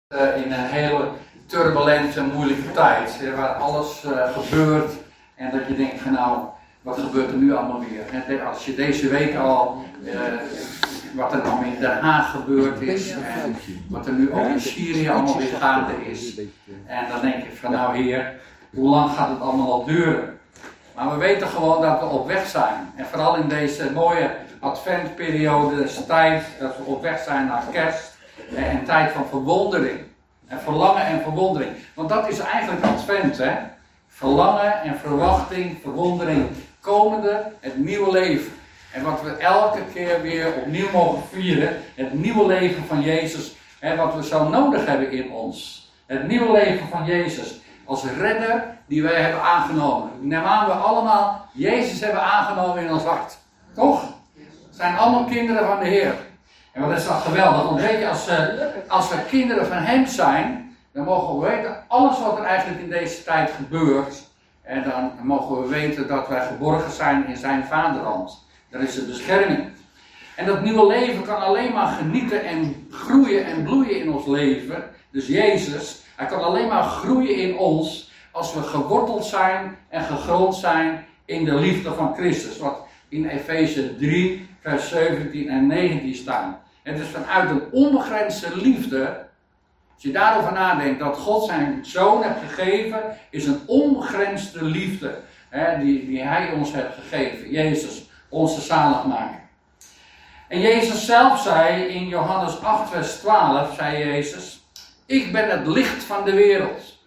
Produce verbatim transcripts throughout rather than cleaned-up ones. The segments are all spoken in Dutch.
Uh, in een hele turbulente, moeilijke tijd, uh, waar alles uh, gebeurt en dat je denkt van nou, wat gebeurt er nu allemaal weer? En als je deze week al, uh, wat er nou in Den Haag gebeurd is en wat er nu ook in Syrië allemaal weer gaande is. En dan denk je van nou Heer, hoe lang gaat het allemaal al duren? Maar we weten gewoon dat we op weg zijn. En vooral in deze mooie adventperiode, deze tijd, dat we op weg zijn naar kerst. En een tijd van verwondering. En verlangen en verwondering. Want dat is eigenlijk advent, hè. Verlangen en verwachting, verwondering. Komende, het nieuwe leven. En wat we elke keer weer opnieuw mogen vieren. Het nieuwe leven van Jezus. Hè, wat we zo nodig hebben in ons. Het nieuwe leven van Jezus. Als redder die wij hebben aangenomen. Neem aan we allemaal Jezus hebben aangenomen in ons hart. Toch? Het zijn allemaal kinderen van de Heer. En wat is dat geweldig, want weet je, als, uh, als we kinderen van Hem zijn, dan mogen we weten, alles wat er eigenlijk in deze tijd gebeurt, en dan mogen we weten dat wij geborgen zijn in Zijn vaderland. Dat is de bescherming. En dat nieuwe leven kan alleen maar genieten en groeien en bloeien in ons leven. Dus Jezus, Hij kan alleen maar groeien in ons, als we geworteld zijn en gegrond zijn in de liefde van Christus. Wat in Efeze drie, vers zeventien en negentien staat. En dus vanuit een onbegrensde liefde, als je daarover nadenkt dat God zijn zoon heeft gegeven, is een onbegrensde liefde hè, die, die hij ons heeft gegeven. Jezus, onze zaligmaker. En Jezus zelf zei in Johannes acht vers twaalf, zei Jezus, ik ben het licht van de wereld.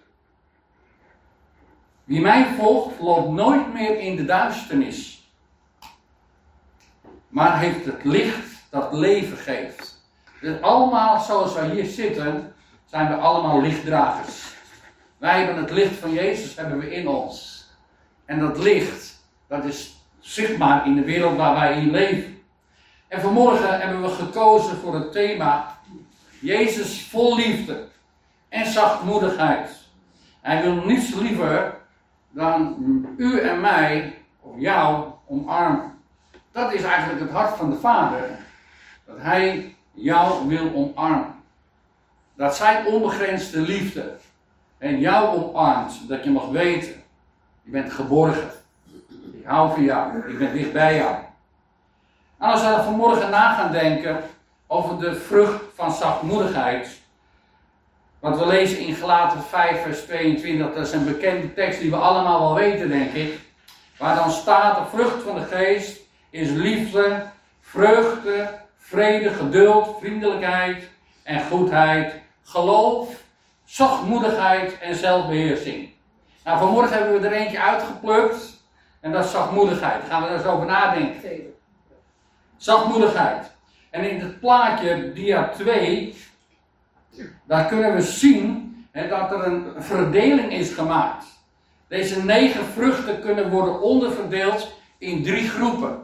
Wie mij volgt, loopt nooit meer in de duisternis, maar heeft het licht dat leven geeft. Dus allemaal zoals wij hier zitten, zijn we allemaal lichtdragers. Wij hebben het licht van Jezus hebben we in ons. En dat licht, dat is zichtbaar in de wereld waar wij in leven. En vanmorgen hebben we gekozen voor het thema Jezus vol liefde en zachtmoedigheid. Hij wil niets liever dan u en mij, of jou, omarmen. Dat is eigenlijk het hart van de Vader. Dat Hij jou wil omarmen. Dat zijn onbegrensde liefde. En jou omarmt. Dat je mag weten. Je bent geborgen. Ik hou van jou. Ik ben dicht bij jou. En als we vanmorgen na gaan denken over de vrucht van zachtmoedigheid. Wat we lezen in Galaten vijf vers tweeëntwintig. Dat is een bekende tekst die we allemaal wel weten denk ik. Waar dan staat de vrucht van de geest is liefde, vreugde, vrede, geduld, vriendelijkheid en goedheid, geloof, zachtmoedigheid en zelfbeheersing. Nou, vanmorgen hebben we er eentje uitgeplukt en dat is zachtmoedigheid. Daar gaan we er eens over nadenken. Zachtmoedigheid. En in het plaatje dia twee, daar kunnen we zien hè, dat er een verdeling is gemaakt. Deze negen vruchten kunnen worden onderverdeeld in drie groepen.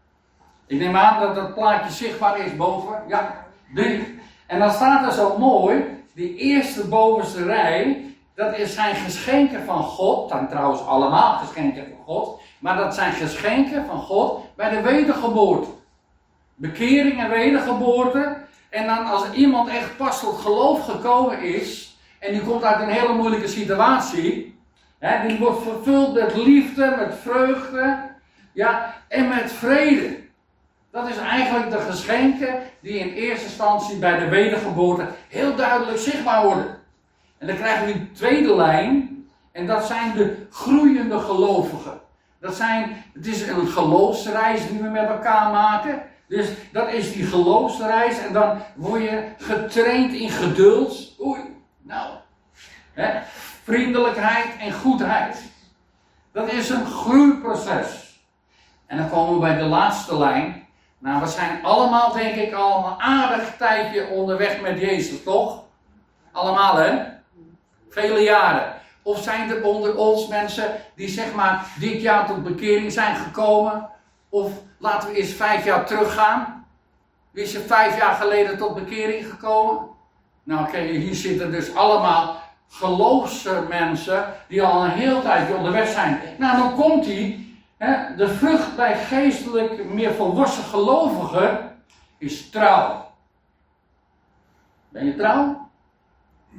Ik neem aan dat dat plaatje zichtbaar is boven. Ja, drie. En dan staat er zo mooi, die eerste bovenste rij, dat is zijn geschenken van God. Dat zijn trouwens allemaal geschenken van God. Maar dat zijn geschenken van God bij de wedergeboorte. Bekering en wedergeboorte. En dan als iemand echt pas tot geloof gekomen is, en die komt uit een hele moeilijke situatie, hè, die wordt vervuld met liefde, met vreugde, ja, en met vrede. Dat is eigenlijk de geschenken die in eerste instantie bij de wedergeboorte heel duidelijk zichtbaar worden. En dan krijgen we die tweede lijn. En dat zijn de groeiende gelovigen. Dat zijn, het is een geloofsreis die we met elkaar maken. Dus dat is die geloofsreis. En dan word je getraind in geduld. Oei, nou. Hè, vriendelijkheid en goedheid. Dat is een groeiproces. En dan komen we bij de laatste lijn. Nou, we zijn allemaal, denk ik, al een aardig tijdje onderweg met Jezus, toch? Allemaal, hè? Vele jaren. Of zijn er onder ons mensen die, zeg maar, dit jaar tot bekering zijn gekomen? Of laten we eens vijf jaar teruggaan. Wie is er vijf jaar geleden tot bekering gekomen? Nou, oké, hier zitten dus allemaal geloofsmensen die al een heel tijdje onderweg zijn. Nou, dan komt hij. He, de vrucht bij geestelijk meer volwassen gelovigen is trouw. Ben je trouw?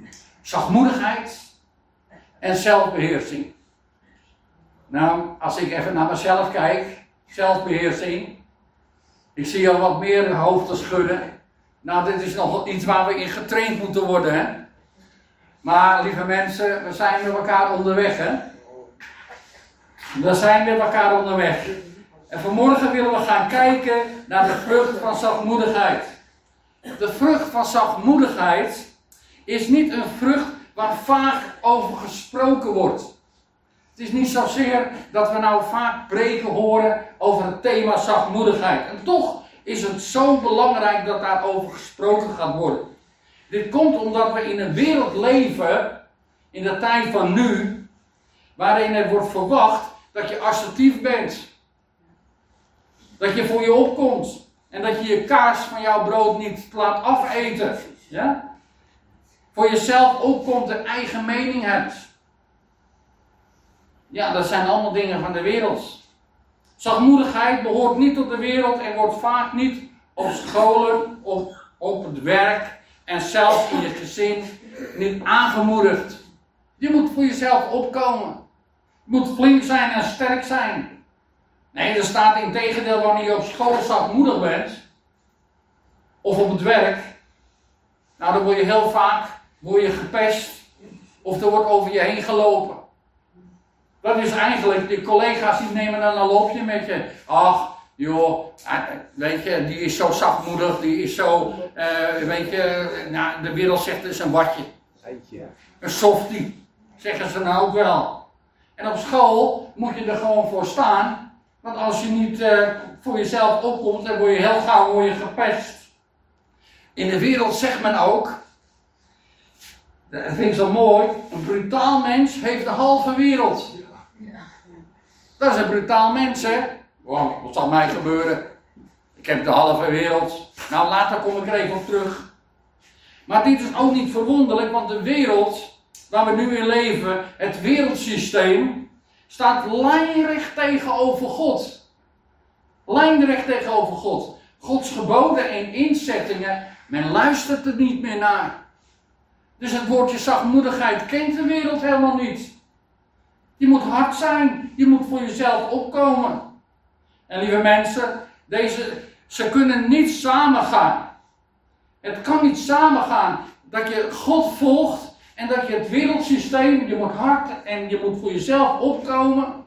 zachtmoedigheid en zelfbeheersing. Nou, als ik even naar mezelf kijk, zelfbeheersing. Ik zie al wat meer hoofden schudden. Nou, dit is nog iets waar we in getraind moeten worden, hè. Maar, lieve mensen, we zijn met elkaar onderweg, hè. We zijn met elkaar onderweg. En vanmorgen willen we gaan kijken naar de vrucht van zachtmoedigheid. De vrucht van zachtmoedigheid is niet een vrucht waar vaak over gesproken wordt. Het is niet zozeer dat we nou vaak preken horen over het thema zachtmoedigheid. En toch is het zo belangrijk dat daarover gesproken gaat worden. Dit komt omdat we in een wereld leven, in de tijd van nu, waarin er wordt verwacht dat je assertief bent. Dat je voor je opkomt. En dat je je kaas van jouw brood niet laat afeten. Ja? Voor jezelf opkomt en eigen mening hebt. Ja, dat zijn allemaal dingen van de wereld. Zachtmoedigheid behoort niet tot de wereld en wordt vaak niet op scholen, op, op het werk en zelfs in je gezin niet aangemoedigd. Je moet voor jezelf opkomen. Je moet flink zijn en sterk zijn. Nee, er staat in tegendeel wanneer je op school zachtmoedig bent, of op het werk, nou dan word je heel vaak word je gepest, of er wordt over je heen gelopen. Dat is eigenlijk, de collega's die nemen dan een loopje met je. Ach, joh, weet je, die is zo zachtmoedig, die is zo, uh, weet je, nou, de wereld zegt het is een watje. Een softie, zeggen ze nou ook wel. En op school moet je er gewoon voor staan. Want als je niet uh, voor jezelf opkomt, dan word je heel gauw word je gepest. In de wereld zegt men ook, dat vind ik zo mooi, een brutaal mens heeft de halve wereld. Dat is een brutaal mens, hè. Wow, wat zal mij gebeuren? Ik heb de halve wereld. Nou, later kom ik er even op terug. Maar dit is ook niet verwonderlijk, want de wereld waar we nu in leven, het wereldsysteem, staat lijnrecht tegenover God. Lijnrecht tegenover God. Gods geboden en inzettingen, men luistert er niet meer naar. Dus het woordje zachtmoedigheid kent de wereld helemaal niet. Je moet hard zijn, je moet voor jezelf opkomen. En lieve mensen, deze, ze kunnen niet samengaan. Het kan niet samengaan dat je God volgt en dat je het wereldsysteem, je moet hard en je moet voor jezelf opkomen.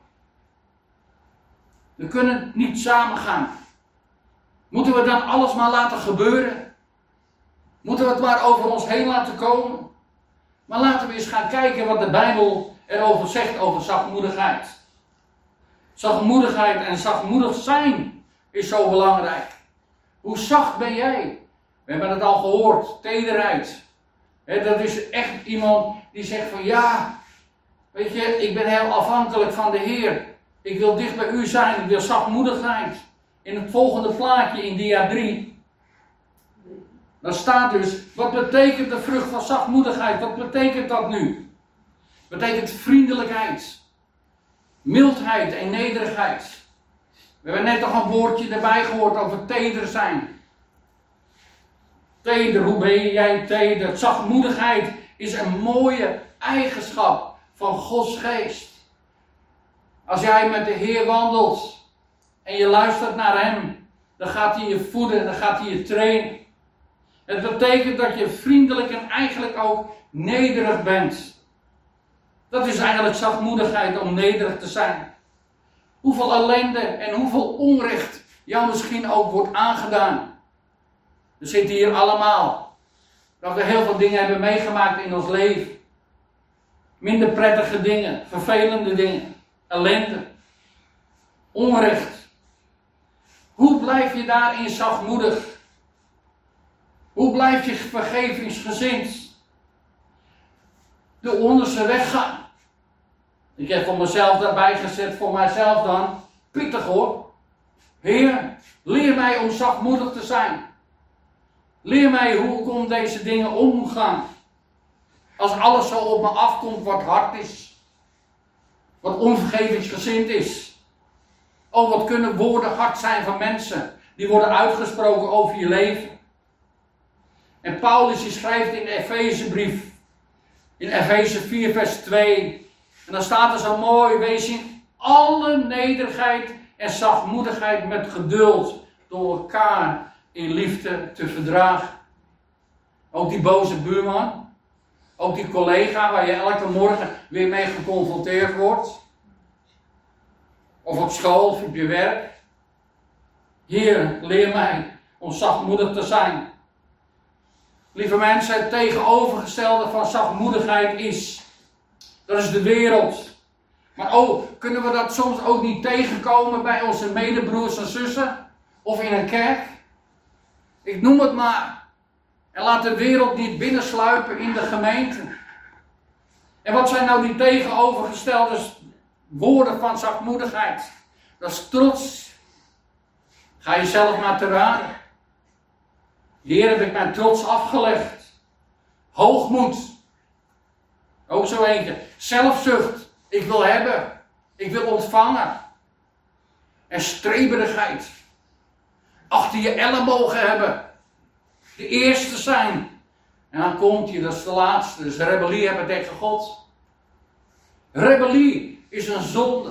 We kunnen niet samengaan. Moeten we dan alles maar laten gebeuren? Moeten we het maar over ons heen laten komen? Maar laten we eens gaan kijken wat de Bijbel erover zegt over zachtmoedigheid. Zachtmoedigheid en zachtmoedig zijn is zo belangrijk. Hoe zacht ben jij? We hebben het al gehoord, tederheid. He, dat is echt iemand die zegt van ja, weet je, ik ben heel afhankelijk van de Heer. Ik wil dicht bij u zijn, ik wil zachtmoedigheid. In het volgende plaatje in dia drie, daar staat dus, wat betekent de vrucht van zachtmoedigheid? Wat betekent dat nu? Het betekent vriendelijkheid, mildheid en nederigheid. We hebben net nog een woordje erbij gehoord over teder zijn. Teder, hoe ben jij teder? Zachtmoedigheid is een mooie eigenschap van Gods geest. Als jij met de Heer wandelt en je luistert naar Hem, dan gaat Hij je voeden, dan gaat Hij je trainen. Het betekent dat je vriendelijk en eigenlijk ook nederig bent. Dat is eigenlijk zachtmoedigheid, om nederig te zijn. Hoeveel ellende en hoeveel onrecht jou misschien ook wordt aangedaan. We zitten hier allemaal. Dat we heel veel dingen hebben meegemaakt in ons leven. Minder prettige dingen, vervelende dingen, ellende, onrecht. Hoe blijf je daarin zachtmoedig? Hoe blijf je vergevingsgezind? De onderste weg gaan. Ik heb voor mezelf daarbij gezet, voor mijzelf dan, pittig hoor. Heer, leer mij om zachtmoedig te zijn. Leer mij hoe ik om deze dingen om moet gaan. Als alles zo op me afkomt wat hard is. Wat onvergevingsgezind is. Oh, wat kunnen woorden hard zijn van mensen. Die worden uitgesproken over je leven. En Paulus die schrijft in de Efezebrief. In Efeze vier vers twee. En dan staat er zo mooi, wees in alle nederigheid en zachtmoedigheid met geduld door elkaar in liefde te verdragen. Ook die boze buurman, ook die collega waar je elke morgen weer mee geconfronteerd wordt. Of op school of op je werk. Heer, leer mij om zachtmoedig te zijn. Lieve mensen, het tegenovergestelde van zachtmoedigheid is, dat is de wereld. Maar oh, kunnen we dat soms ook niet tegenkomen bij onze medebroers en zussen? Of in een kerk? Ik noem het maar. En laat de wereld niet binnensluipen in de gemeente. En wat zijn nou die tegenovergestelde woorden van zachtmoedigheid? Dat is trots. Ga jezelf maar te raden. Heer, heb ik mijn trots afgelegd. Hoogmoed. Ook zo eentje. Zelfzucht. Ik wil hebben. Ik wil ontvangen. En streberigheid. Achter je ellebogen hebben. De eerste zijn. En dan komt je, dat is de laatste. Dus rebellie hebben tegen God. Rebellie is een zonde.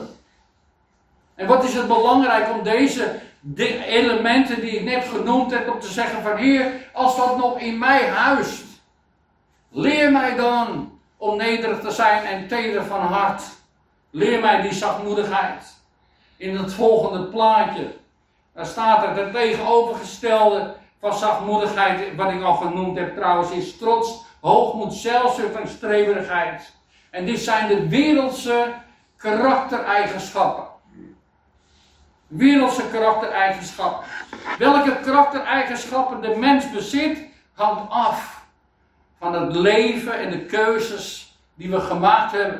En wat is het belangrijk om deze elementen die ik net genoemd heb, om te zeggen van Heer, als dat nog in mij huist, leer mij dan om nederig te zijn en teder van hart. Leer mij die zachtmoedigheid. In het volgende plaatje, daar staat er het tegenovergestelde van zachtmoedigheid, wat ik al genoemd heb trouwens, is trots, hoogmoed, zelfzucht en streberigheid. En dit zijn de wereldse karaktereigenschappen. Wereldse karaktereigenschappen. Welke karaktereigenschappen de mens bezit, hangt af van het leven en de keuzes die we gemaakt hebben.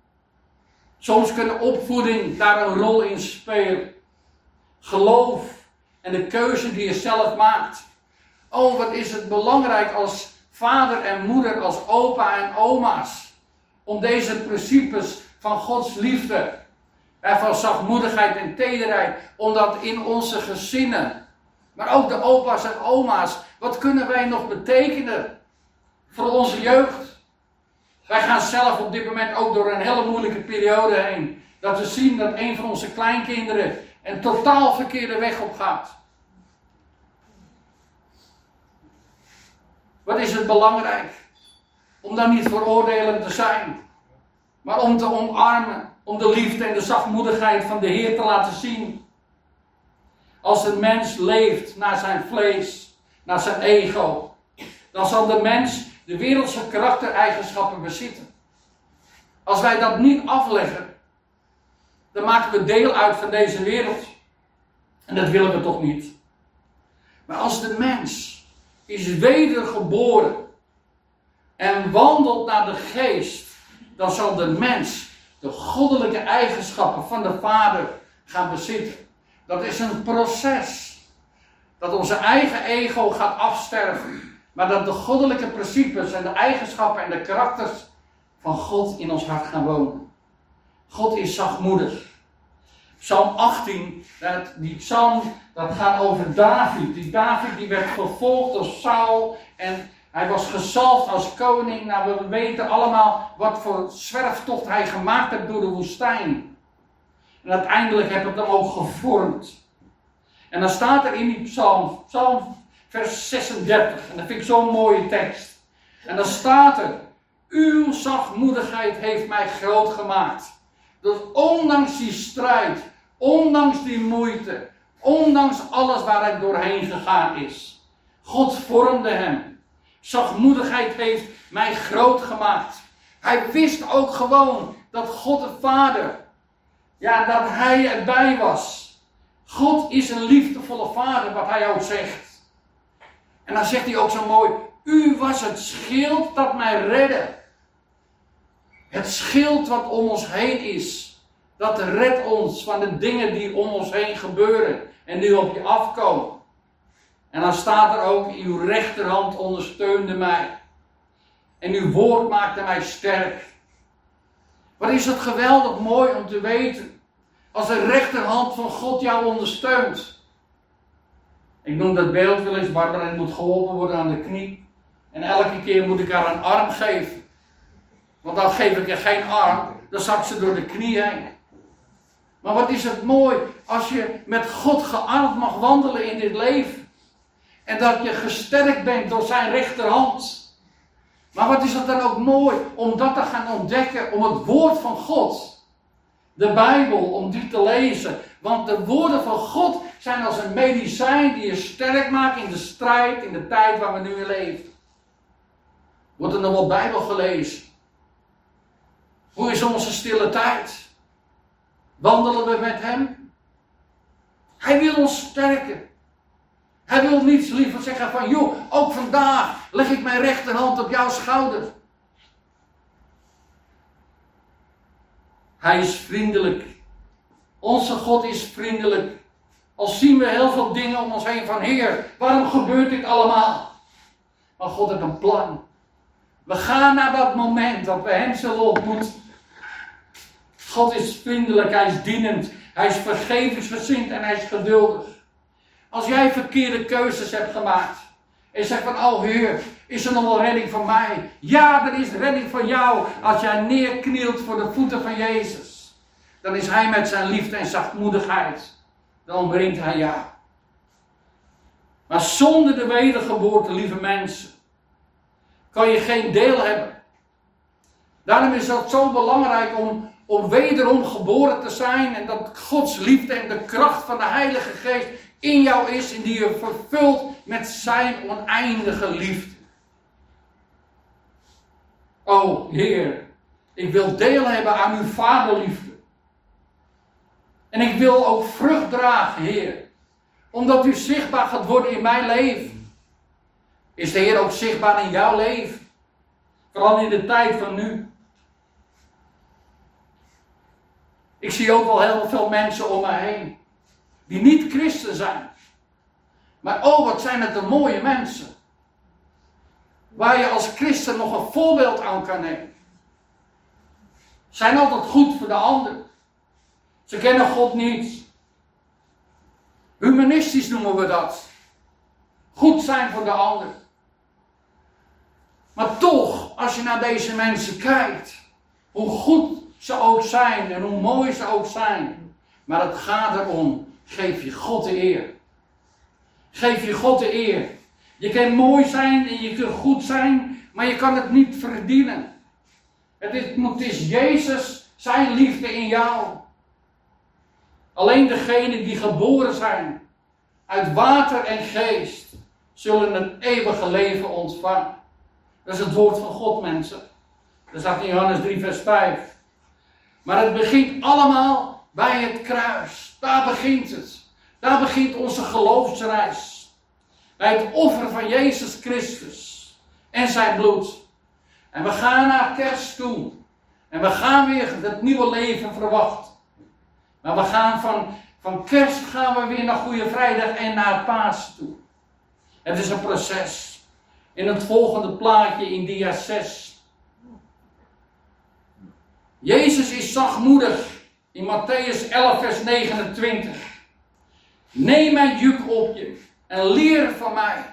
Soms kunnen opvoeding daar een rol in spelen. Geloof en de keuze die je zelf maakt. Oh, wat is het belangrijk als vader en moeder, als opa en oma's, om deze principes van Gods liefde en van zachtmoedigheid en tederheid, om dat in onze gezinnen, maar ook de opa's en oma's, wat kunnen wij nog betekenen voor onze jeugd? Wij gaan zelf op dit moment ook door een hele moeilijke periode heen. Dat we zien dat een van onze kleinkinderen een totaal verkeerde weg op gaat. Wat is het belangrijk? Om dan niet veroordelend te zijn, maar om te omarmen, om de liefde en de zachtmoedigheid van de Heer te laten zien. Als een mens leeft naar zijn vlees, naar zijn ego, dan zal de mens de wereldse karaktereigenschappen bezitten. Als wij dat niet afleggen, dan maken we deel uit van deze wereld. En dat willen we toch niet. Maar als de mens is wedergeboren en wandelt naar de geest, dan zal de mens de goddelijke eigenschappen van de Vader gaan bezitten. Dat is een proces. Dat onze eigen ego gaat afsterven. Maar dat de goddelijke principes en de eigenschappen en de karakters van God in ons hart gaan wonen. God is zachtmoedig. Psalm achttien, dat, die psalm, dat gaat over David. Die David die werd vervolgd door Saul en hij was gezalfd als koning. Nou, we weten allemaal wat voor zwerftocht hij gemaakt heeft door de woestijn. En uiteindelijk heeft het hem ook gevormd. En dan staat er in die psalm, psalm vers zesendertig, en dat vind ik zo'n mooie tekst. En dan staat er, uw zachtmoedigheid heeft mij groot gemaakt. Dus ondanks die strijd, ondanks die moeite, ondanks alles waar hij doorheen gegaan is. God vormde hem. Zachtmoedigheid heeft mij groot gemaakt. Hij wist ook gewoon dat God de Vader, ja, dat hij erbij was. God is een liefdevolle Vader, wat hij ook zegt. En dan zegt hij ook zo mooi, u was het schild dat mij redde. Het schild wat om ons heen is, dat redt ons van de dingen die om ons heen gebeuren en die op je afkomen. En dan staat er ook, uw rechterhand ondersteunde mij. En uw woord maakte mij sterk. Wat is het geweldig mooi om te weten, als de rechterhand van God jou ondersteunt. Ik noem dat beeld wel eens, Barbara moet geholpen worden aan de knie. En elke keer moet ik haar een arm geven. Want dan geef ik je geen arm, dan zakt ze door de knie heen. Maar wat is het mooi als je met God gearmd mag wandelen in dit leven. En dat je gesterkt bent door zijn rechterhand. Maar wat is het dan ook mooi om dat te gaan ontdekken, om het woord van God, de Bijbel, om die te lezen. Want de woorden van God zijn als een medicijn die je sterk maakt in de strijd, in de tijd waar we nu in leven. Wordt er nog wel Bijbel gelezen? Hoe is onze stille tijd? Wandelen we met hem? Hij wil ons sterken. Hij wil niets liever zeggen van, joh, ook vandaag leg ik mijn rechterhand op jouw schouder. Hij is vriendelijk. Onze God is vriendelijk. Al zien we heel veel dingen om ons heen van, Heer, waarom gebeurt dit allemaal? Maar God heeft een plan. We gaan naar dat moment dat we hem zullen ontmoeten. God is vriendelijk, hij is dienend, hij is vergevingsgezind en hij is geduldig. Als jij verkeerde keuzes hebt gemaakt en je zegt van, oh Heer, is er nog wel redding voor mij? Ja, er is redding voor jou als jij neerknielt voor de voeten van Jezus. Dan is hij met zijn liefde en zachtmoedigheid, dan omringt hij jou. Maar zonder de wedergeboorte, lieve mensen, kan je geen deel hebben. Daarom is het zo belangrijk om, om wederom geboren te zijn en dat Gods liefde en de kracht van de Heilige Geest in jou is en die je vervult met zijn oneindige liefde. O Heer, ik wil deel hebben aan uw vaderliefde. En ik wil ook vrucht dragen, Heer. Omdat u zichtbaar gaat worden in mijn leven. Is de Heer ook zichtbaar in jouw leven? Vooral in de tijd van nu. Ik zie ook wel heel veel mensen om mij heen. Die niet christen zijn. Maar oh, wat zijn het de mooie mensen. Waar je als christen nog een voorbeeld aan kan nemen. Zijn altijd goed voor de ander. Ze kennen God niet. Humanistisch noemen we dat. Goed zijn voor de ander. Maar toch, als je naar deze mensen kijkt. Hoe goed ze ook zijn en hoe mooi ze ook zijn. Maar het gaat erom. Geef je God de eer. Geef je God de eer. Je kan mooi zijn en je kunt goed zijn, maar je kan het niet verdienen. Het is, het is Jezus, zijn liefde in jou. Alleen degenen die geboren zijn uit water en geest, zullen het eeuwige leven ontvangen. Dat is het woord van God, mensen. Dat staat in Johannes drie vers vijf. Maar het begint allemaal bij het kruis. Daar begint het. Daar begint onze geloofsreis. Bij het offer van Jezus Christus. En zijn bloed. En we gaan naar kerst toe. En we gaan weer het nieuwe leven verwachten. Maar we gaan van, van kerst gaan we weer naar Goede Vrijdag en naar Pasen toe. Het is een proces. In het volgende plaatje in dia zes. Jezus is zachtmoedig. In Mattheüs elf vers negenentwintig. Neem mijn juk op je en leer van mij.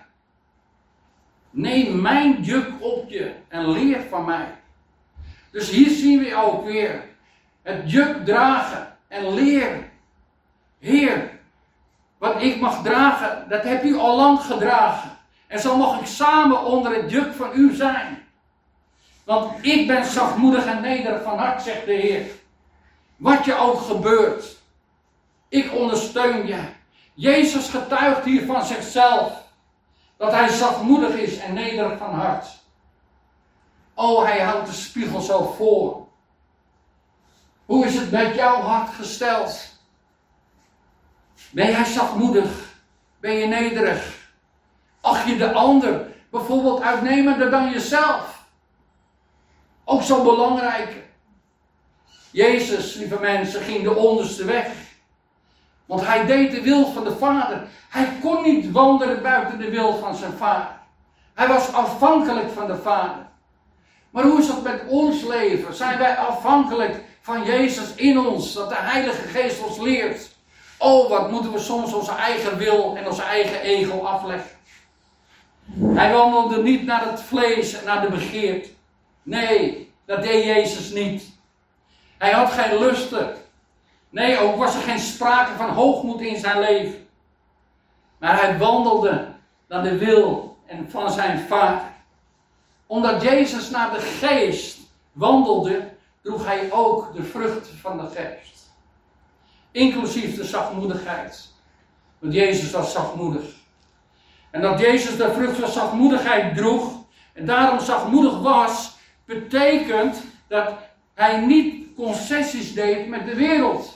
Neem mijn juk op je en leer van mij. Dus hier zien we ook weer het juk dragen en leer. Heer, wat ik mag dragen, dat heb u al lang gedragen. En zo mag ik samen onder het juk van u zijn. Want ik ben zachtmoedig en nederig van hart, zegt de Heer. Wat je ook gebeurt, ik ondersteun je. Jezus getuigt hier van zichzelf. Dat hij zachtmoedig is en nederig van hart. Oh, hij houdt de spiegel zo voor. Hoe is het met jouw hart gesteld? Ben jij zachtmoedig? Ben je nederig? Acht je de ander bijvoorbeeld uitnemender dan jezelf? Ook zo belangrijk. Jezus, lieve mensen, ging de onderste weg. Want hij deed de wil van de Vader. Hij kon niet wandelen buiten de wil van zijn Vader. Hij was afhankelijk van de Vader. Maar hoe is dat met ons leven? Zijn wij afhankelijk van Jezus in ons? Dat de Heilige Geest ons leert. Oh, wat moeten we soms onze eigen wil en onze eigen ego afleggen. Hij wandelde niet naar het vlees en naar de begeerte. Nee, Dat deed Jezus niet. Hij had geen lusten. Nee, ook was er geen sprake van hoogmoed in zijn leven. Maar hij wandelde naar de wil en van zijn Vader. Omdat Jezus naar de geest wandelde, droeg hij ook de vruchten van de geest. Inclusief de zachtmoedigheid. Want Jezus was zachtmoedig. En dat Jezus de vrucht van zachtmoedigheid droeg, en daarom zachtmoedig was, betekent dat hij niet concessies deed met de wereld.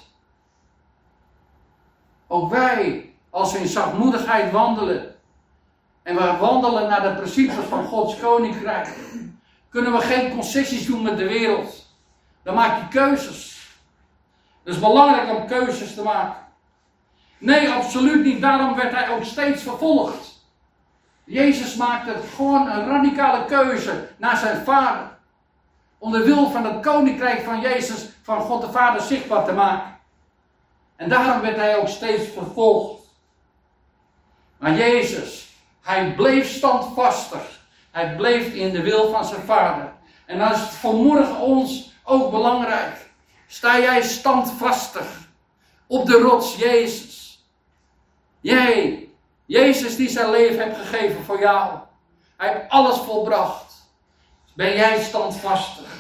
Ook wij, als we in zachtmoedigheid wandelen, en we wandelen naar de principes van Gods koninkrijk, kunnen we geen concessies doen met de wereld. Dan maak je keuzes. Het is belangrijk om keuzes te maken. Nee, absoluut niet. Daarom werd hij ook steeds vervolgd. Jezus maakte gewoon een radicale keuze naar zijn Vader. Om de wil van het koninkrijk van Jezus, van God de Vader, zichtbaar te maken. En daarom werd hij ook steeds vervolgd. Maar Jezus, hij bleef standvastig. Hij bleef in de wil van zijn Vader. En dat is vanmorgen ons ook belangrijk. Sta jij standvastig op de rots Jezus. Jij, Jezus die zijn leven heeft gegeven voor jou. Hij heeft alles volbracht. Ben jij standvastig?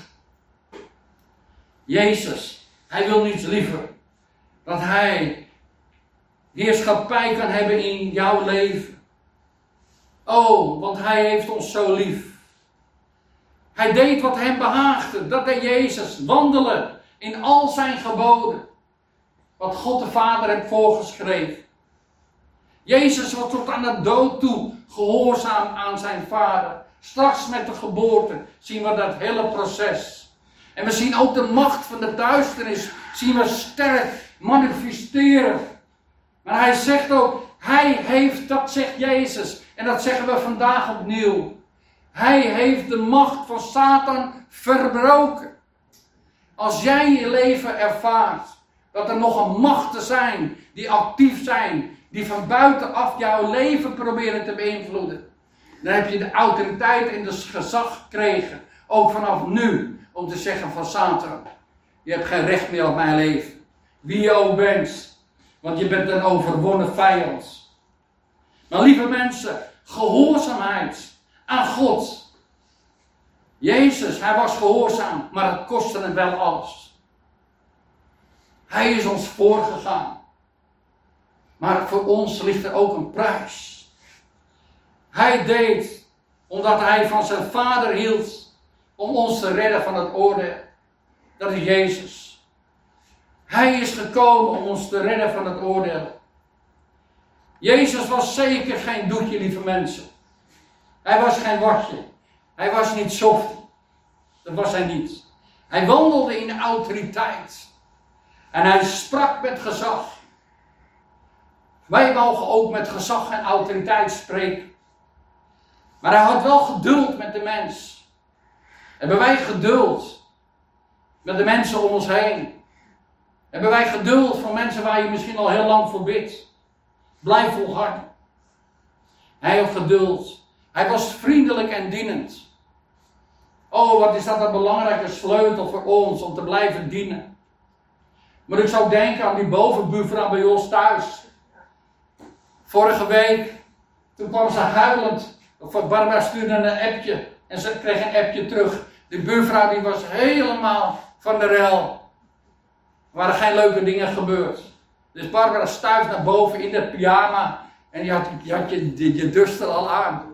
Jezus, hij wil niets liever. Dat hij heerschappij kan hebben in jouw leven. Oh, want hij heeft ons zo lief. Hij deed wat hem behaagde. Dat deed Jezus. Wandelen in al zijn geboden. Wat God de Vader heeft voorgeschreven. Jezus was tot aan de dood toe gehoorzaam aan zijn Vader. Straks met de geboorte zien we dat hele proces. En we zien ook de macht van de duisternis zien we sterk manifesteren. Maar hij zegt ook, hij heeft, dat zegt Jezus. En dat zeggen we vandaag opnieuw. Hij heeft de macht van Satan verbroken. Als jij in je leven ervaart dat er nog een machten zijn die actief zijn, die van buitenaf jouw leven proberen te beïnvloeden, dan heb je de autoriteit en het gezag gekregen, ook vanaf nu, om te zeggen van Satan, je hebt geen recht meer op mijn leven. Wie je ook bent, want je bent een overwonnen vijand. Maar lieve mensen, gehoorzaamheid aan God. Jezus, hij was gehoorzaam, maar het kostte hem wel alles. Hij is ons voorgegaan. Maar voor ons ligt er ook een prijs. Hij deed, omdat hij van zijn Vader hield, om ons te redden van het oordeel. Dat is Jezus. Hij is gekomen om ons te redden van het oordeel. Jezus was zeker geen doetje, lieve mensen. Hij was geen watje. Hij was niet soft. Dat was hij niet. Hij wandelde in autoriteit. En hij sprak met gezag. Wij mogen ook met gezag en autoriteit spreken. Maar hij had wel geduld met de mens. Hebben wij geduld met de mensen om ons heen? Hebben wij geduld voor mensen waar je misschien al heel lang voor bidt? Blijf volharden. Hij had geduld. Hij was vriendelijk en dienend. Oh, wat is dat een belangrijke sleutel voor ons om te blijven dienen. Maar ik zou denken aan die bovenbuurvrouw bij ons thuis. Vorige week, toen kwam ze huilend. Of Barbara stuurde een appje. En ze kreeg een appje terug. De buurvrouw die was helemaal van de rel. Er waren geen leuke dingen gebeurd. Dus Barbara stuift naar boven in de pyjama. En je had, je, had je, je, je duster al aan.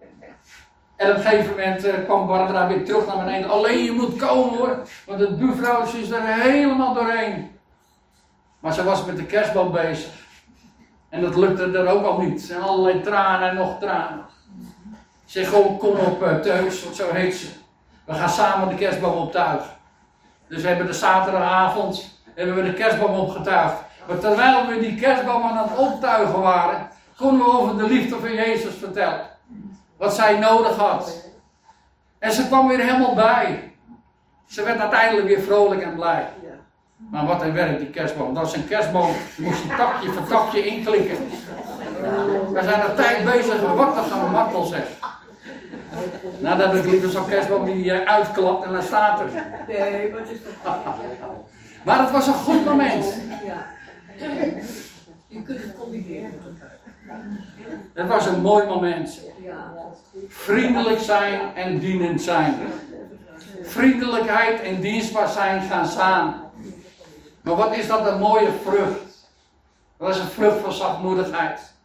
En op een gegeven moment uh, kwam Barbara weer terug naar beneden. Alleen je moet komen hoor. Want de buurvrouw is er helemaal doorheen. Maar ze was met de kerstboom bezig. En dat lukte er ook al niet. En allerlei tranen en nog tranen. Ik zeg gewoon kom op uh, Teus, want zo heet ze. We gaan samen de kerstboom optuigen. Dus we hebben de zaterdagavond hebben we de kerstboom opgetuigd. Maar terwijl we die kerstboom aan het optuigen waren, konden we over de liefde van Jezus vertellen. Wat zij nodig had. En ze kwam weer helemaal bij. Ze werd uiteindelijk weer vrolijk en blij. Maar wat een werk die kerstboom. Dat was een kerstboom. Je moest je takje voor takje inklikken. We zijn er tijd bezig. Wat een gemakkel zeg. Nou, dan heb ik liever zo'n kerstboom die uh, uitklapt en dan staat er. Nee, wat is dat? Maar het was een goed moment. Ja. Je kunt het combineren. Het was een mooi moment. Ja. Vriendelijk zijn en dienend zijn. Vriendelijkheid en dienstbaar zijn gaan samen. Maar wat is dat een mooie vrucht? Dat is een vrucht van zachtmoedigheid.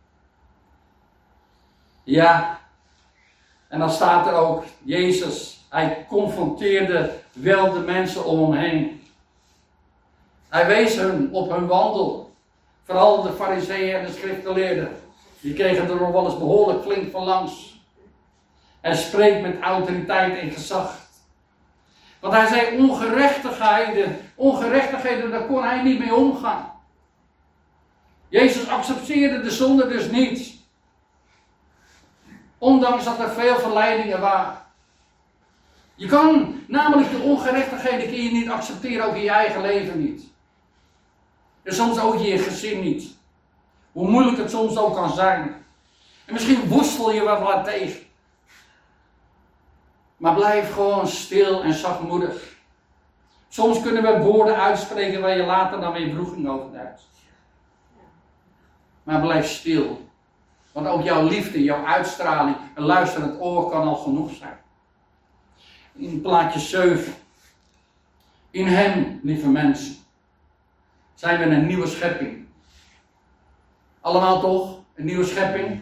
Ja. En dan staat er ook, Jezus, hij confronteerde wel de mensen om hem heen. Hij wees hun op hun wandel. Vooral de fariseeën en de schriftgeleerden. Die kregen er nog wel eens behoorlijk flink van langs. Hij spreekt met autoriteit en gezag. Want hij zei ongerechtigheden, ongerechtigheden, daar kon hij niet mee omgaan. Jezus accepteerde de zonde dus niet. Ondanks dat er veel verleidingen waren. Je kan namelijk de ongerechtigheden kun je niet accepteren, ook in je eigen leven niet. En soms ook in je gezin niet. Hoe moeilijk het soms ook kan zijn. En misschien worstel je wel wat tegen. Maar blijf gewoon stil en zachtmoedig. Soms kunnen we woorden uitspreken waar je later dan weer wroeging over hebt. Maar blijf stil. Want ook jouw liefde, jouw uitstraling, een luisterend oor kan al genoeg zijn. In plaatje zeven. In hem, lieve mensen, zijn we een nieuwe schepping. Allemaal toch? Een nieuwe schepping.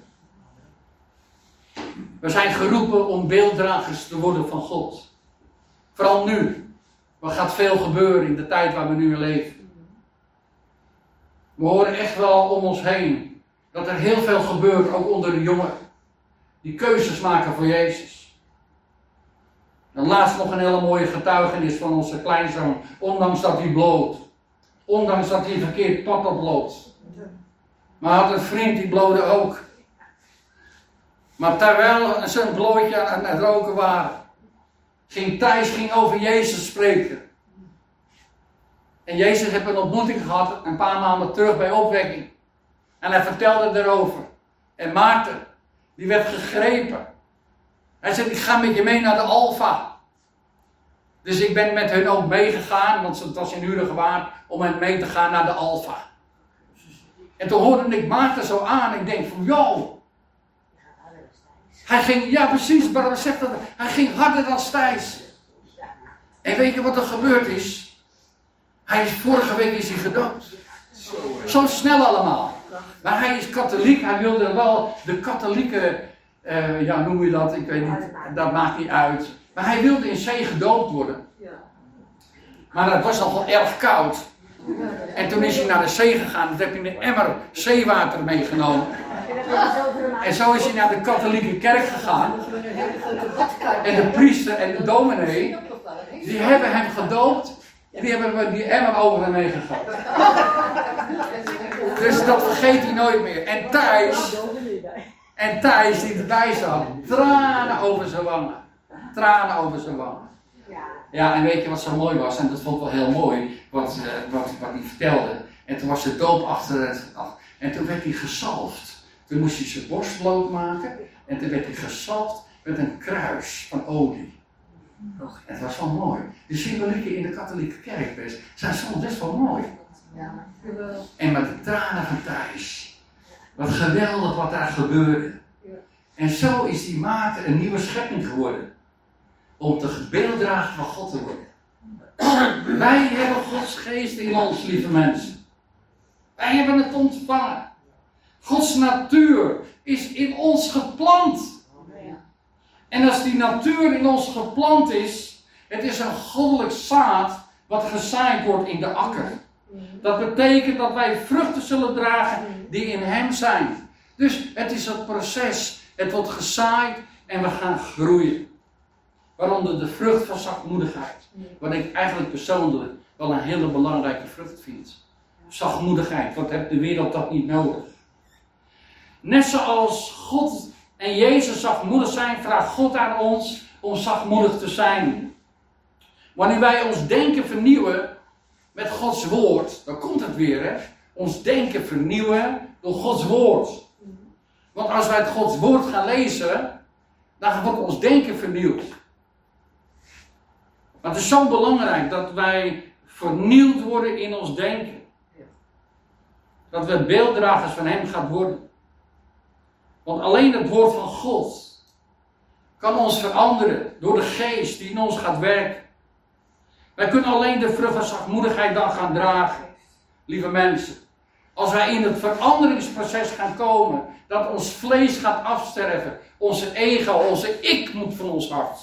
We zijn geroepen om beelddragers te worden van God. Vooral nu. Er gaat veel gebeuren in de tijd waar we nu in leven. We horen echt wel om ons heen dat er heel veel gebeurt, ook onder de jongeren. Die keuzes maken voor Jezus. En laatst nog een hele mooie getuigenis van onze kleinzoon. Ondanks dat hij bloot. Ondanks dat hij een verkeerd pad oploopt. Maar hij had een vriend die bloode ook. Maar terwijl ze een blootje aan het roken waren, ging Thijs ging over Jezus spreken. En Jezus heeft een ontmoeting gehad een paar maanden terug bij opwekking. En hij vertelde erover. En Maarten, die werd gegrepen. Hij zei, ik ga met je mee naar de Alfa. Dus ik ben met hun ook meegegaan, want het was in uren waard om hen mee te gaan naar de Alfa. En toen hoorde ik Maarten zo aan en ik denk van, joh. Hij ging, ja precies, maar wat zegt dat? Hij ging harder dan Thijs. En weet je wat er gebeurd is? Hij is, vorige week is hij gedoopt. Zo snel allemaal. Maar hij is katholiek, hij wilde wel de katholieke, uh, ja noem je dat, ik weet niet, dat maakt niet uit. Maar hij wilde in zee gedoopt worden. Maar het was nogal erg koud. En toen is hij naar de zee gegaan, toen heb hij een emmer zeewater meegenomen. En zo is hij naar de katholieke kerk gegaan. En de priester en de dominee, die hebben hem gedoopt. En die hebben die emmer over hem heen gegooid. Dus dat vergeet hij nooit meer. En Thijs, en Thijs die erbij zat, tranen over zijn wangen. Tranen over zijn wangen. Ja, en weet je wat zo mooi was? En dat vond ik wel heel mooi, wat, uh, wat, wat hij vertelde. En toen was de doop achter het af. En toen werd hij gezalfd. Toen moest hij zijn borst bloot maken. En toen werd hij gezalfd met een kruis van olie. En het was wel mooi. De symbolieken in de katholieke kerk zijn soms best wel mooi. En met de tranen van Thijs. Wat geweldig wat daar gebeurde. En zo is die Maarten een nieuwe schepping geworden. Om te gebeelddragen van God te worden. Wij hebben Gods geest in ons, lieve mensen. Wij hebben het ontvangen. Gods natuur is in ons geplant. En als die natuur in ons geplant is, het is een goddelijk zaad wat gezaaid wordt in de akker. Dat betekent dat wij vruchten zullen dragen die in hem zijn. Dus het is een proces. Het wordt gezaaid en we gaan groeien. Waaronder de vrucht van zachtmoedigheid. Wat ik eigenlijk persoonlijk wel een hele belangrijke vrucht vind. Zachtmoedigheid, wat heeft de wereld dat niet nodig? Net zoals God en Jezus zachtmoedig zijn, vraagt God aan ons om zachtmoedig te zijn. Wanneer wij ons denken vernieuwen met Gods woord, dan komt het weer, hè? Ons denken vernieuwen door Gods woord. Want als wij het Gods woord gaan lezen, Dan wordt ons denken vernieuwd. Maar het is zo belangrijk dat wij vernieuwd worden in ons denken. Dat we beelddragers van hem gaan worden. Want alleen het woord van God kan ons veranderen door de geest die in ons gaat werken. Wij kunnen alleen de vrucht van zachtmoedigheid dan gaan dragen, lieve mensen. Als wij in het veranderingsproces gaan komen, dat ons vlees gaat afsterven, onze ego, onze ik moet van ons hart.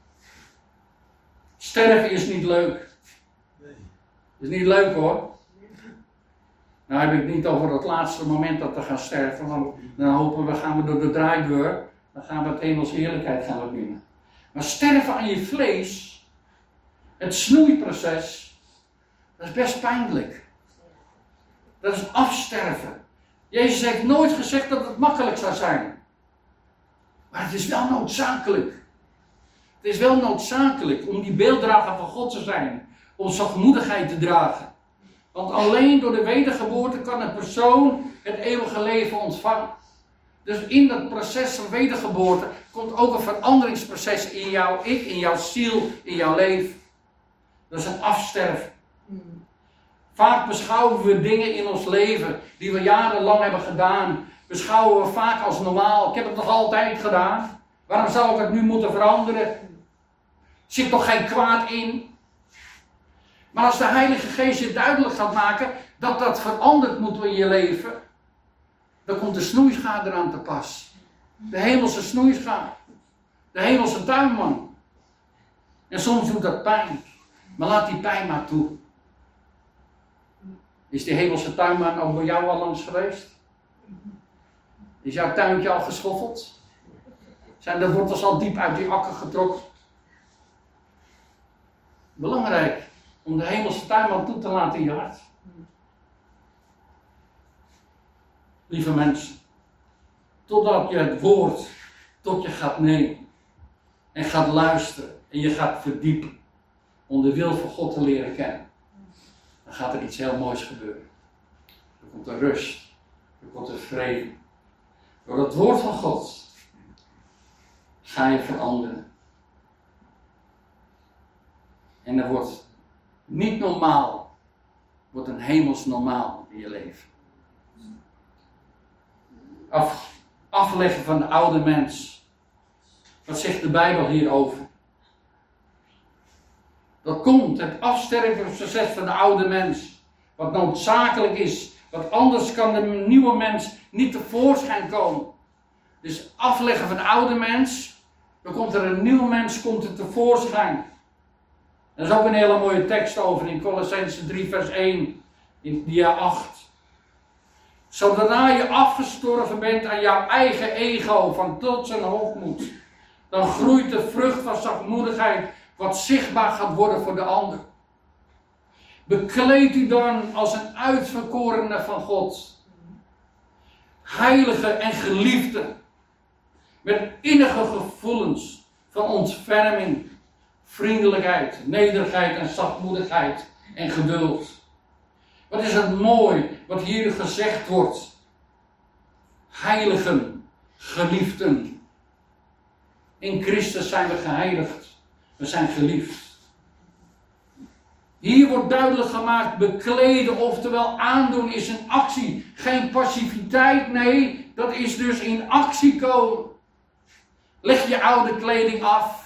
Sterven is niet leuk. Is niet leuk hoor. Nou heb ik het niet over het laatste moment dat we gaan sterven, want dan hopen we, gaan we door de draaideur, dan gaan we het hemels heerlijkheid gaan we binnen. Maar sterven aan je vlees, het snoeiproces, dat is best pijnlijk. Dat is afsterven. Jezus heeft nooit gezegd dat het makkelijk zou zijn. Maar het is wel noodzakelijk. Het is wel noodzakelijk om die beelddrager van God te zijn. Om zachtmoedigheid te dragen. Want alleen door de wedergeboorte kan een persoon het eeuwige leven ontvangen. Dus in dat proces van wedergeboorte komt ook een veranderingsproces in jouw ik, in jouw ziel, in jouw leven. Dat is een afsterven. Vaak beschouwen we dingen in ons leven die we jarenlang hebben gedaan, beschouwen we vaak als normaal. Ik heb het nog altijd gedaan. Waarom zou ik het nu moeten veranderen? Er zit toch geen kwaad in? Maar als de Heilige Geest je duidelijk gaat maken dat dat veranderd moet in je leven, dan komt de snoeischaar eraan te pas. De hemelse snoeischaar. De hemelse tuinman. En soms doet dat pijn. Maar laat die pijn maar toe. Is die hemelse tuinman ook bij jou al langs geweest? Is jouw tuintje al geschoffeld? Zijn de wortels al diep uit die akker getrokken? Belangrijk om de hemelse tuinman toe te laten in je hart. Lieve mensen, totdat je het woord tot je gaat nemen en gaat luisteren en je gaat verdiepen om de wil van God te leren kennen, dan gaat er iets heel moois gebeuren. Er komt een rust, er komt een vrede. Door het woord van God ga je veranderen. En er wordt niet normaal, wordt een hemels normaal in je leven. Af, afleggen van de oude mens. Wat zegt de Bijbel hierover? Dat komt, het afstervingsproces van de oude mens. Wat noodzakelijk is. Want anders kan de nieuwe mens niet tevoorschijn komen. Dus afleggen van de oude mens. Dan komt er een nieuw mens komt er tevoorschijn. Er is ook een hele mooie tekst over in Colossenzen drie vers één. In dia acht. Zodra je afgestorven bent aan jouw eigen ego van trots en hoogmoed, dan groeit de vrucht van zachtmoedigheid wat zichtbaar gaat worden voor de ander. Bekleed u dan als een uitverkorene van God. Heilige en geliefde. Met innige gevoelens van ontferming, vriendelijkheid, nederigheid en zachtmoedigheid en geduld. Wat is het mooi wat hier gezegd wordt. Heiligen, geliefden. In Christus zijn we geheiligd. We zijn geliefd. Hier wordt duidelijk gemaakt, bekleden, oftewel aandoen is een actie. Geen passiviteit, nee, dat is dus in actie komen. Leg je oude kleding af.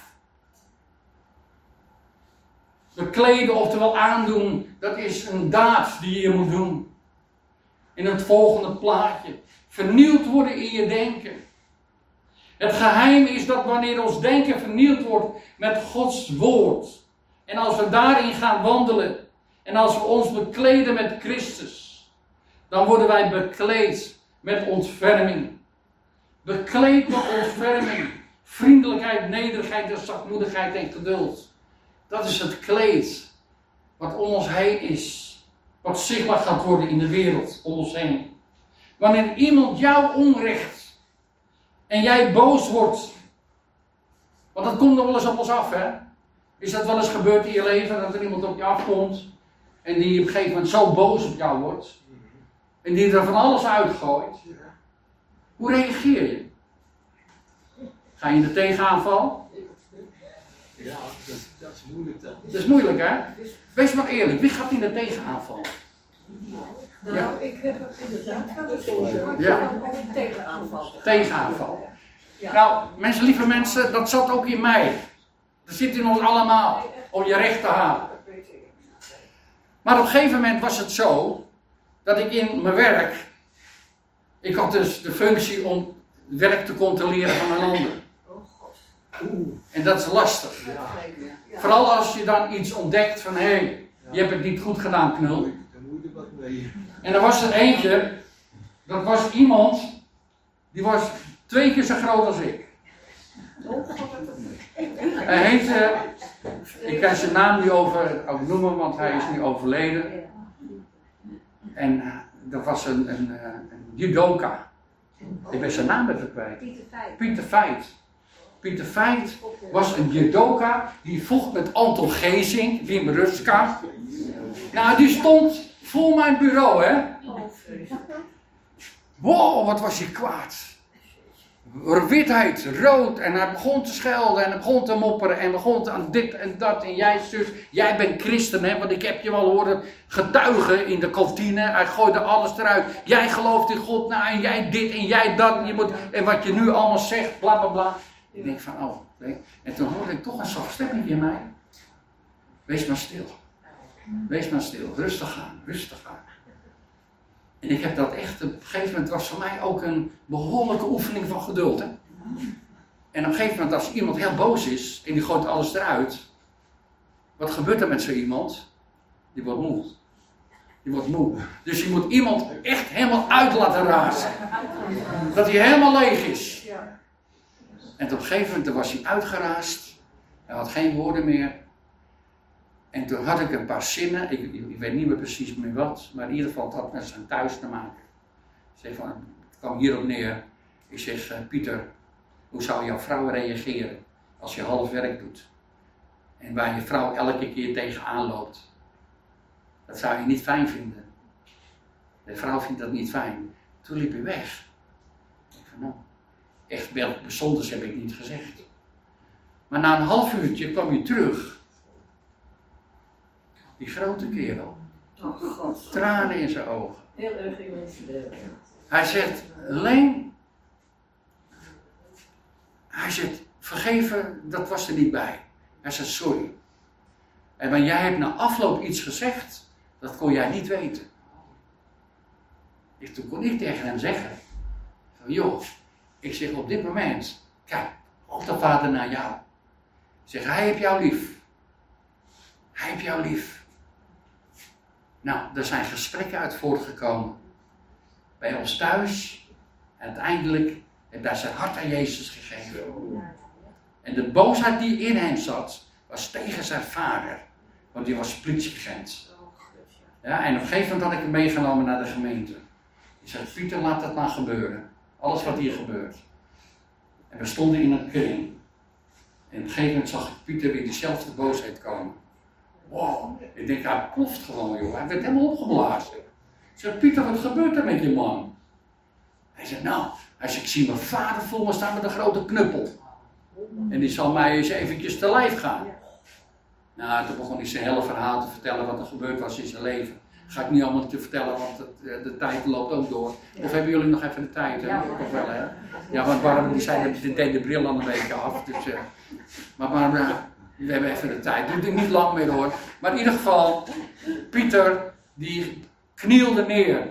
Bekleden, oftewel aandoen, dat is een daad die je moet doen. In het volgende plaatje. Vernieuwd worden in je denken. Het geheim is dat wanneer ons denken vernieuwd wordt met Gods woord. En als we daarin gaan wandelen. En als we ons bekleden met Christus. Dan worden wij bekleed met ontferming. Bekleed met ontferming. Vriendelijkheid, nederigheid en zachtmoedigheid en geduld. Dat is het kleed wat om ons heen is. Wat zichtbaar gaat worden in de wereld om ons heen. Wanneer iemand jou onrecht en jij boos wordt. Want dat komt nog wel eens op ons af, hè. Is dat wel eens gebeurd in je leven dat er iemand op je afkomt en die op een gegeven moment zo boos op jou wordt. En die er van alles uitgooit. Hoe reageer je? Ga je in de tegenaanval? Ja, dat, dat is moeilijk dan. Dat is moeilijk, hè? Wees maar eerlijk, wie gaat in de tegenaanval? Nou, Ja. ik heb het inderdaad gaat het zo. Ja. Een tegenaanval. Tegenaanval. Ja. Nou, mensen, lieve mensen, dat zat ook in mij. Dat zit in ons allemaal, om je recht te halen. Maar op een gegeven moment was het zo, dat ik in mijn werk, ik had dus de functie om het werk te controleren van een ander. En dat is lastig. Vooral als je dan iets ontdekt van, hé, hey, je hebt het niet goed gedaan, knul. Dan moet je wat mee. En er was er eentje, dat was iemand, die was twee keer zo groot als ik. Hij heette, ik kan zijn naam niet over ook noemen, want hij is nu overleden. En uh, dat was een, een, uh, een judoka. Ik ben zijn naam even kwijt. Pieter Feit. Pieter Feit. Pieter Feit was een judoka die vocht met Anton Geesing, Wim Ruska. Nou, die stond voor mijn bureau, hè. Wow, wat was hij kwaad. Witheid, rood, en hij begon te schelden en hij begon te mopperen en begon te aan dit en dat en jij zus, jij bent christen, hè, want ik heb je wel horen getuigen in de kantine, hij gooide alles eruit, jij gelooft in God, nou en jij dit en jij dat, en, je moet, en wat je nu allemaal zegt, bla bla bla. Ik denk van, oh, nee. En toen hoorde ik toch een zacht stemmetje in mij, wees maar stil, wees maar stil, rustig aan, rustig aan. En ik heb dat echt, op een gegeven moment was voor mij ook een behoorlijke oefening van geduld. Hè? En op een gegeven moment als iemand heel boos is en die gooit alles eruit. Wat gebeurt er met zo iemand? Die wordt moe. Die wordt moe. Dus je moet iemand echt helemaal uit laten razen. Dat hij helemaal leeg is. En op een gegeven moment was hij uitgeraasd. Hij had geen woorden meer. En toen had ik een paar zinnen, ik, ik weet niet meer precies meer wat, maar in ieder geval het had met zijn thuis te maken. Ik zeg van, het kwam hierop neer. Ik zeg, uh, Pieter, hoe zou jouw vrouw reageren als je half werk doet? En waar je vrouw elke keer tegenaan loopt. Dat zou je niet fijn vinden. De vrouw vindt dat niet fijn. Toen liep hij weg. Ik van, nou, echt bijzonders heb ik niet gezegd. Maar na een half uurtje kwam hij terug. Die grote kerel. Oh god. Tranen in zijn ogen. Heel erg emotioneel. Hij zegt, Leen. Hij zegt, vergeven, dat was er niet bij. Hij zegt, sorry. En maar jij hebt na afloop iets gezegd, dat kon jij niet weten. Ik, toen kon ik tegen hem zeggen, van, joh, ik zeg op dit moment, kijk, God de Vader naar jou. Ik zeg, hij heeft jou lief. Hij heeft jou lief. Nou, er zijn gesprekken uit voortgekomen. Bij ons thuis. En uiteindelijk heeft hij zijn hart aan Jezus gegeven. En de boosheid die in hem zat, was tegen zijn vader. Want die was politieagent. Ja, en op een gegeven moment had ik hem meegenomen naar de gemeente. Ik zei, Pieter, laat dat maar gebeuren. Alles wat hier gebeurt. En we stonden in een kring. En op een gegeven moment zag ik Pieter weer diezelfde boosheid komen. Wow, ik denk, hij ploft gewoon, joh. Hij werd helemaal opgeblazen. Ik zei, Pieter, wat gebeurt er met je man? Hij zei, nou, hij zei, ik zie mijn vader voor me staan met een grote knuppel. En die zal mij eens eventjes te lijf gaan. Nou, toen begon hij zijn hele verhaal te vertellen wat er gebeurd was in zijn leven. Dat ga ik niet allemaal te vertellen, want het, de tijd loopt ook door. Of hebben jullie nog even de tijd? Hè? Ja, toch wel, hè? Ja, want waarom die zei, die deed de bril al een beetje af. Dus, uh, maar, maar uh, we hebben even de tijd. Doet niet lang meer hoor. Maar in ieder geval, Pieter, die knielde neer.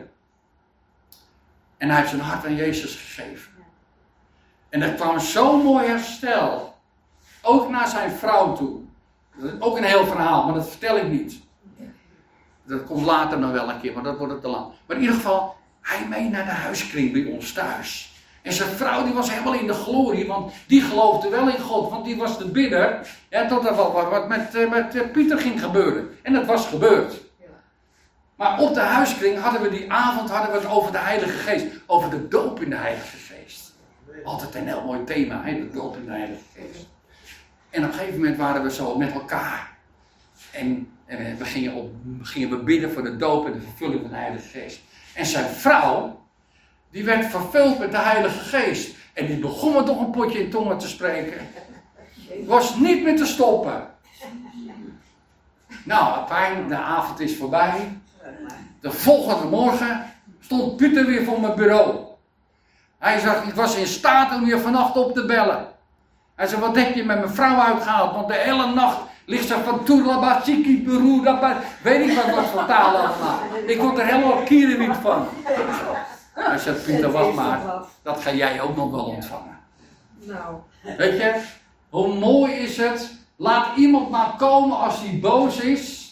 En hij heeft zijn hart aan Jezus gegeven. En er kwam zo'n mooi herstel. Ook naar zijn vrouw toe. Dat is ook een heel verhaal, maar dat vertel ik niet. Dat komt later nog wel een keer, maar dat wordt het te lang. Maar in ieder geval, hij mee naar de huiskring bij ons thuis. En zijn vrouw die was helemaal in de glorie, want die geloofde wel in God. Want die was de bidder, ja, tot er wel wat met, met Pieter ging gebeuren. En dat was gebeurd. Maar op de huiskring hadden we die avond hadden we het over de Heilige Geest. Over de doop in de Heilige Geest. Altijd een heel mooi thema, hè, de doop in de Heilige Geest. En op een gegeven moment waren we zo met elkaar. En, en we, gingen op, gingen we bidden voor de doop en de vervulling van de Heilige Geest. En zijn vrouw, die werd vervuld met de Heilige Geest. En die begon me toch een potje in tongen te spreken. Was niet meer te stoppen. Nou, uiteindelijk, de avond is voorbij. De volgende morgen stond Pieter weer voor mijn bureau. Hij zegt, ik was in staat om je vannacht op te bellen. Hij zei, wat heb je met mijn vrouw uitgehaald? Want de hele nacht ligt ze van Tourlabachiki, Peru, weet ik wat, wat voor taal allemaal. Ik word er helemaal kierenwiet van. Hij zegt, Pieter, wacht maar. Dat ga jij ook nog wel ontvangen. Nou. Weet je, hoe mooi is het? Laat iemand maar komen als hij boos is.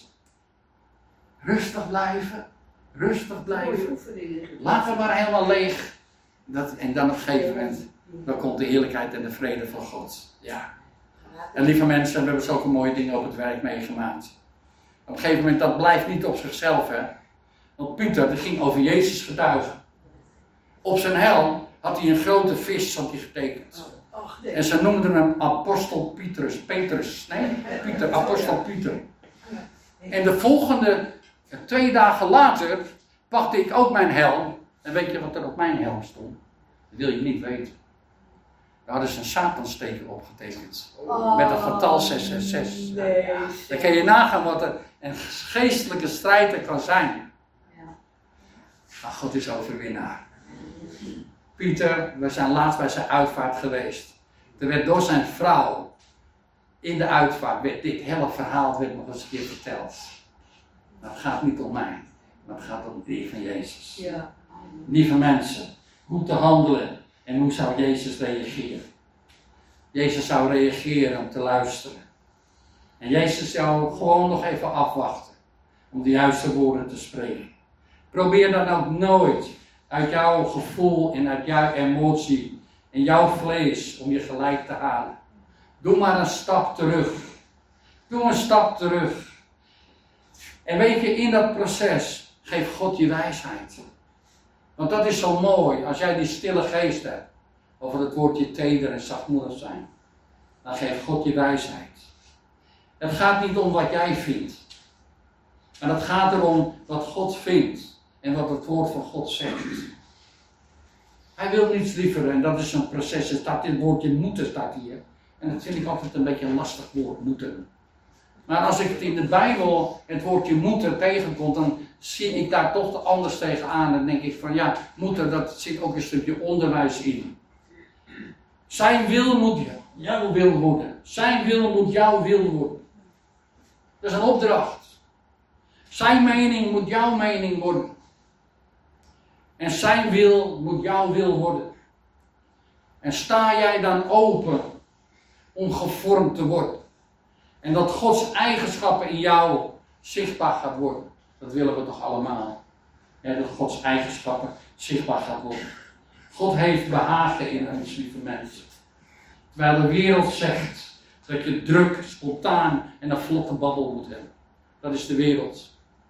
Rustig blijven. Rustig blijven. Laat hem maar helemaal leeg. Dat, en dan op een gegeven moment, dan komt de heerlijkheid en de vrede van God. Ja. En lieve mensen, we hebben zulke mooie dingen op het werk meegemaakt. Op een gegeven moment, dat blijft niet op zichzelf, hè. Want Pieter, die ging over Jezus getuigen. Op zijn helm had hij een grote vis, had hij getekend. En ze noemden hem apostel Pietrus. Petrus, nee, Pieter, apostel Pieter. En de volgende, twee dagen later, pakte ik ook mijn helm. En weet je wat er op mijn helm stond? Dat wil je niet weten. Daar hadden ze een Satansteker opgetekend. Oh, met het getal zes zes zes. Nee. Dan kan je nagaan wat er een geestelijke strijd er kan zijn. Maar God is overwinnaar. Pieter, we zijn laatst bij zijn uitvaart geweest. Er werd door zijn vrouw in de uitvaart, werd dit hele verhaal werd nog eens een keer verteld. Maar het gaat niet om mij, maar het gaat om de eer van Jezus. Ja. Lieve mensen, hoe te handelen en hoe zou Jezus reageren? Jezus zou reageren om te luisteren. En Jezus zou gewoon nog even afwachten om de juiste woorden te spreken. Probeer dan ook nooit uit jouw gevoel en uit jouw emotie en jouw vlees om je gelijk te halen. Doe maar een stap terug. Doe een stap terug. En weet je, in dat proces geeft God je wijsheid. Want dat is zo mooi, als jij die stille geest hebt, over het woordje teder en zachtmoedig zijn, dan geeft God je wijsheid. Het gaat niet om wat jij vindt, maar het gaat erom wat God vindt en wat het woord van God zegt. Hij wil niets liever en dat is een proces. Er staat dit woordje moeten staat hier. En dat vind ik altijd een beetje een lastig woord, moeten. Maar als ik het in de Bijbel, het woordje moeten tegenkom, dan zie ik daar toch anders tegenaan. Dan denk ik van ja, moeten, dat zit ook een stukje onderwijs in. Zijn wil moet jouw wil worden. Zijn wil moet jouw wil worden. Dat is een opdracht. Zijn mening moet jouw mening worden. En zijn wil moet jouw wil worden. En sta jij dan open om gevormd te worden. En dat Gods eigenschappen in jou zichtbaar gaat worden. Dat willen we toch allemaal. Ja, dat Gods eigenschappen zichtbaar gaat worden. God heeft behagen in ons, lieve mensen. Terwijl de wereld zegt dat je druk, spontaan en een vlotte babbel moet hebben. Dat is de wereld.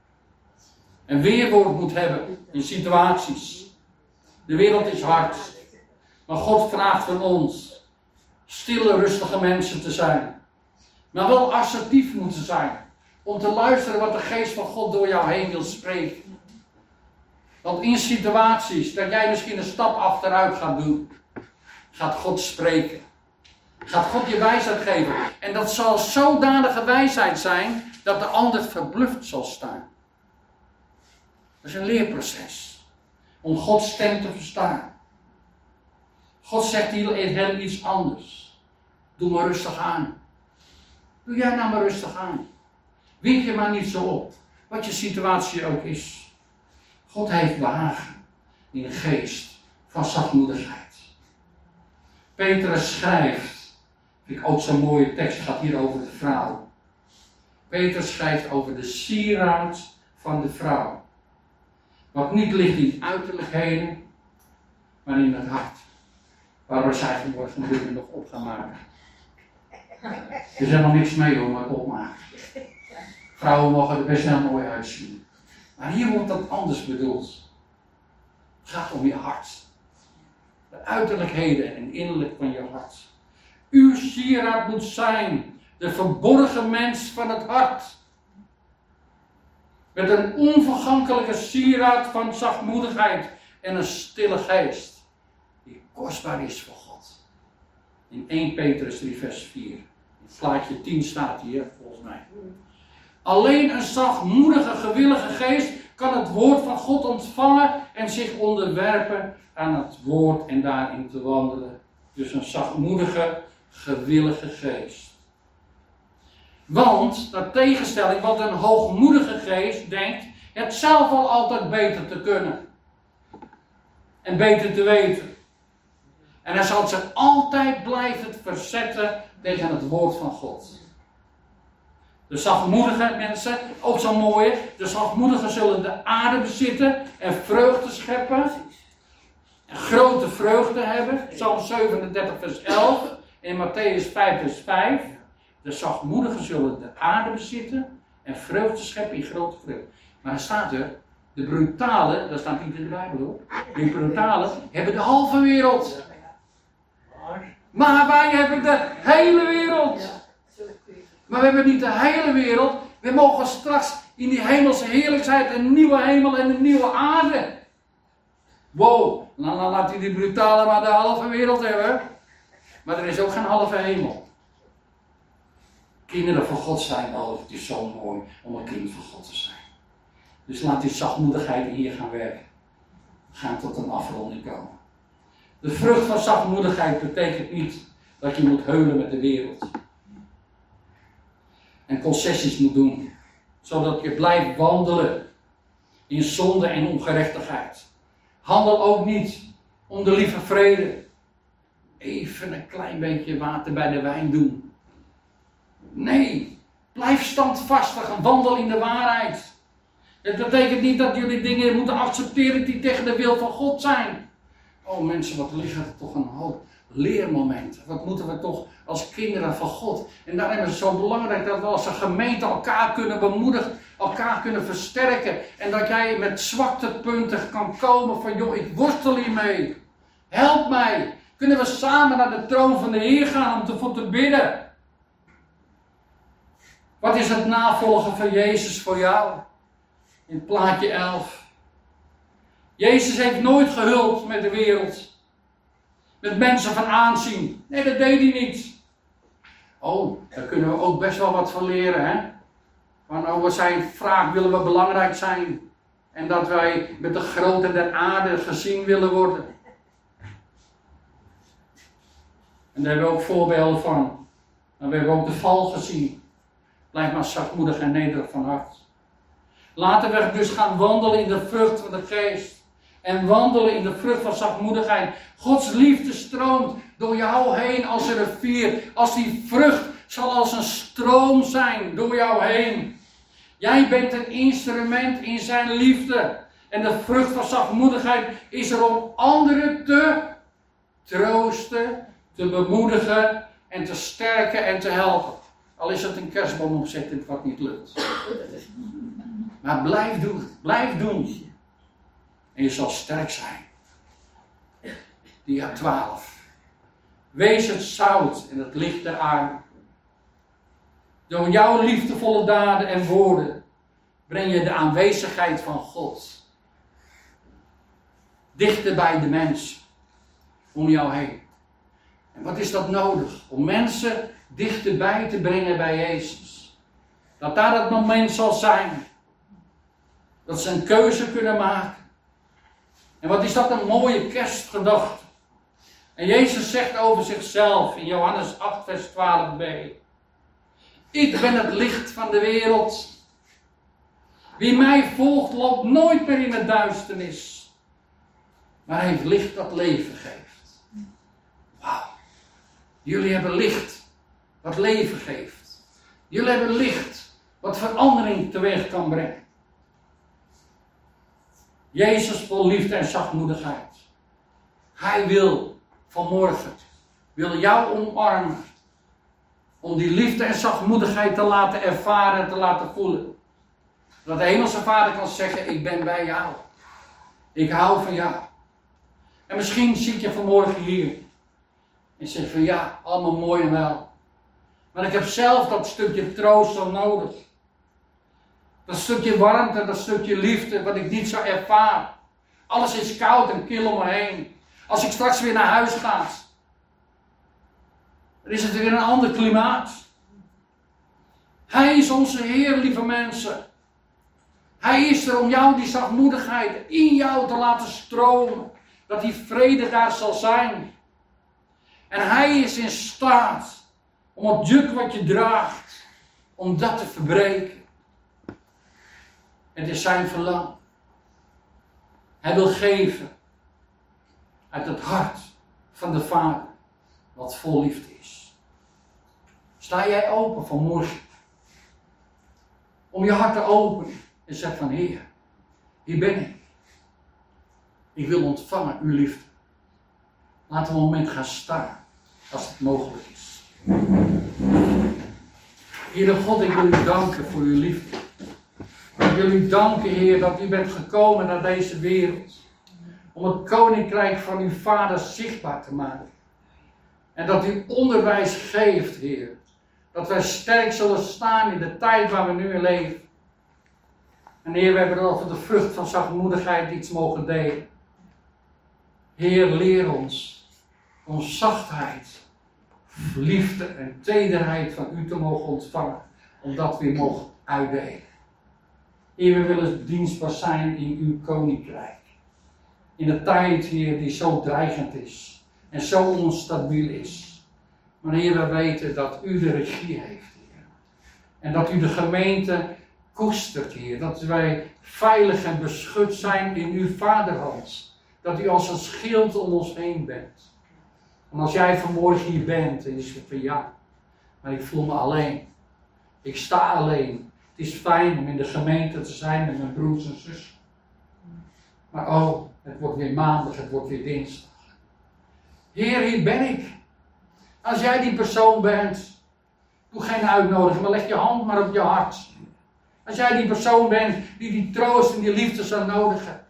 En weerwoord moet hebben in situaties. De wereld is hard. Maar God vraagt van ons stille, rustige mensen te zijn. Maar wel assertief moeten zijn. Om te luisteren wat de geest van God door jou heen wil spreken. Want in situaties dat jij misschien een stap achteruit gaat doen, gaat God spreken. Gaat God je wijsheid geven. En dat zal zodanige wijsheid zijn dat de ander verbluft zal staan. Dat is een leerproces. Om Gods stem te verstaan. God zegt hier heel iets anders. Doe maar rustig aan. Doe jij nou maar rustig aan. Wind je maar niet zo op. Wat je situatie ook is. God heeft behagen in een geest van zachtmoedigheid. Petrus schrijft. Vind ik ook zo'n mooie tekst. Het gaat hier over de vrouw. Petrus schrijft over de sieraad van de vrouw. Wat niet ligt in uiterlijkheden, maar in het hart. Waar we zij vanmorgen nog op gaan maken. Er is helemaal niks mee hoor, maar opmaken. Vrouwen mogen er best heel mooi uitzien. Maar hier wordt dat anders bedoeld. Het gaat om je hart. De uiterlijkheden en innerlijk van je hart. Uw sieraad moet zijn de verborgen mens van het hart. Met een onvergankelijke sieraad van zachtmoedigheid en een stille geest. Die kostbaar is voor God. In eerste Petrus drie vers vier. Het plaatje tien staat hier volgens mij. Alleen een zachtmoedige, gewillige geest kan het woord van God ontvangen en zich onderwerpen aan het woord en daarin te wandelen. Dus een zachtmoedige, gewillige geest. Want, naar tegenstelling, wat een hoogmoedige geest denkt, het zelf al altijd beter te kunnen. En beter te weten. En hij zal zich altijd blijven verzetten tegen het woord van God. De zachtmoedige mensen, ook zo mooi, de zachtmoedigen zullen de aarde bezitten en vreugde scheppen. En grote vreugde hebben. Psalm zevenendertig vers elf en Matthäus vijf vers vijf. De zachtmoedigen zullen de aarde bezitten en vreugde scheppen in grote vreugde. Maar er staat er, de brutalen, dat staat niet in de Bijbel hoor, die brutalen hebben de halve wereld. Maar wij hebben de hele wereld. Maar we hebben niet de hele wereld. We mogen straks in die hemelse heerlijkheid een nieuwe hemel en een nieuwe aarde. Wow, dan laat hij die brutalen maar de halve wereld hebben. Maar er is ook geen halve hemel. Kinderen van God zijn, oh het is zo mooi om een kind van God te zijn. Dus laat die zachtmoedigheid hier gaan werken. We gaan tot een afronding komen. De vrucht van zachtmoedigheid betekent niet dat je moet heulen met de wereld. En concessies moet doen. Zodat je blijft wandelen in zonde en ongerechtigheid. Handel ook niet om de lieve vrede. Even een klein beetje water bij de wijn doen. Nee, blijf standvastig en wandel in de waarheid. Het betekent niet dat jullie dingen moeten accepteren die tegen de wil van God zijn. Oh mensen, wat liggen er toch een hoop leermomenten. Wat moeten we toch als kinderen van God. En daarom is het zo belangrijk dat we als een gemeente elkaar kunnen bemoedigen. Elkaar kunnen versterken. En dat jij met zwaktepunten kan komen van joh, ik worstel hiermee. Help mij. Kunnen we samen naar de troon van de Heer gaan om ervoor te bidden. Wat is het navolgen van Jezus voor jou? In plaatje elf. Jezus heeft nooit gehuld met de wereld. Met mensen van aanzien. Nee, dat deed hij niet. Oh, daar kunnen we ook best wel wat van leren, hè? Van over zijn vraag willen we belangrijk zijn. En dat wij met de grootte der aarde gezien willen worden. En daar hebben we ook voorbeelden van. En we hebben ook de val gezien. Blijf maar zachtmoedig en nederig van hart. Laten we dus gaan wandelen in de vrucht van de geest. En wandelen in de vrucht van zachtmoedigheid. Gods liefde stroomt door jou heen als een rivier. Als die vrucht zal als een stroom zijn door jou heen. Jij bent een instrument in zijn liefde. En de vrucht van zachtmoedigheid is er om anderen te troosten, te bemoedigen en te sterken en te helpen. Al is het een kerstboom opzetten wat niet lukt. Maar blijf doen, blijf doen. En je zal sterk zijn. Dia twaalf. Wees het zout en het licht der aarde. Door jouw liefdevolle daden en woorden breng je de aanwezigheid van God dichter bij de mens om jou heen. En wat is dat nodig? Om mensen dichterbij te brengen bij Jezus. Dat daar het moment zal zijn dat ze een keuze kunnen maken. En wat is dat een mooie kerstgedachte. En Jezus zegt over zichzelf in Johannes acht vers twaalf b. Ik ben het licht van de wereld. Wie mij volgt loopt nooit meer in de duisternis. Maar heeft licht dat leven geeft. Wauw. Jullie hebben licht wat leven geeft. Jullie hebben licht wat verandering teweeg kan brengen. Jezus vol liefde en zachtmoedigheid. Hij wil vanmorgen, wil jou omarmen. Om die liefde en zachtmoedigheid te laten ervaren en te laten voelen. Dat de hemelse Vader kan zeggen, ik ben bij jou. Ik hou van jou. En misschien zit je vanmorgen hier. En zegt van ja, allemaal mooi en wel. Maar ik heb zelf dat stukje troost zo nodig. Dat stukje warmte, dat stukje liefde, wat ik niet zo ervaar. Alles is koud en kil om me heen. Als ik straks weer naar huis ga. Dan is het weer een ander klimaat. Hij is onze Heer, lieve mensen. Hij is er om jou die zachtmoedigheid in jou te laten stromen. Dat die vrede daar zal zijn. En hij is in staat om het juk wat je draagt, om dat te verbreken. Het is zijn verlangen. Hij wil geven uit het hart van de Vader, wat vol liefde is. Sta jij open vanmorgen om je hart te openen en zeg van Heer, hier ben ik. Ik wil ontvangen uw liefde. Laten we een moment gaan staan, als het mogelijk is. Heere God, ik wil u danken voor uw liefde. Ik wil u danken, Heer, dat u bent gekomen naar deze wereld. Om het koninkrijk van uw Vader zichtbaar te maken. En dat u onderwijs geeft, Heer. Dat wij sterk zullen staan in de tijd waar we nu in leven. En Heer, we hebben over de vrucht van zachtmoedigheid iets mogen delen. Heer, leer ons om zachtheid, liefde en tederheid van u te mogen ontvangen. Omdat we u mogen uitdelen. Heer, we willen dienstbaar zijn in uw koninkrijk. In de tijd, Heer, die zo dreigend is. En zo onstabiel is. Maar Heer, we weten dat u de regie heeft, Heer. En dat u de gemeente koestert, Heer. Dat wij veilig en beschut zijn in uw vaderhand. Dat u als een schild om ons heen bent. En als jij vanmorgen hier bent en je zegt van ja, maar ik voel me alleen. Ik sta alleen. Het is fijn om in de gemeente te zijn met mijn broers en zussen. Maar oh, het wordt weer maandag, het wordt weer dinsdag. Heer, hier ben ik. Als jij die persoon bent, doe geen uitnodiging, maar leg je hand maar op je hart. Als jij die persoon bent die die troost en die liefde zou nodig hebben.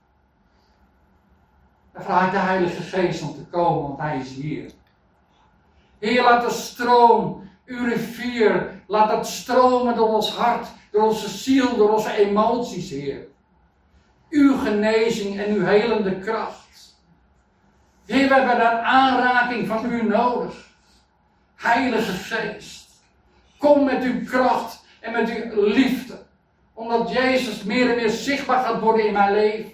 Dan vraag ik de Heilige Geest om te komen, want hij is hier. Heer, laat de stroom, uw rivier, laat dat stromen door ons hart, door onze ziel, door onze emoties, Heer. Uw genezing en uw helende kracht. Heer, we hebben een aanraking van u nodig. Heilige Geest, kom met uw kracht en met uw liefde. Omdat Jezus meer en meer zichtbaar gaat worden in mijn leven.